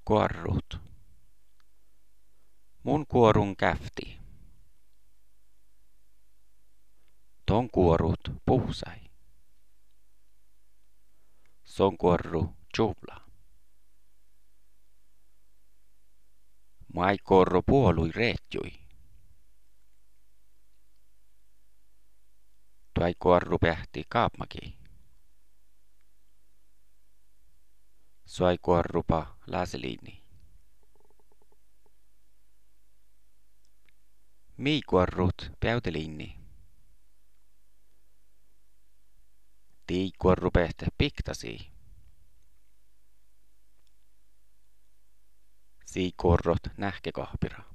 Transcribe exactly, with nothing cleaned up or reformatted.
Kuorrut. Mun kuorun käfti. Ton kuorut puhsai. Son kuorru tjuvla. Mai korro puolui reetjui. Tuai kuorru pähti kaapmaki. Suai kuorrupa laseliini. Mii kuorrut päyteliini. Tii kuorru pähte piktasi. Sii kuorrot nähkekahpira.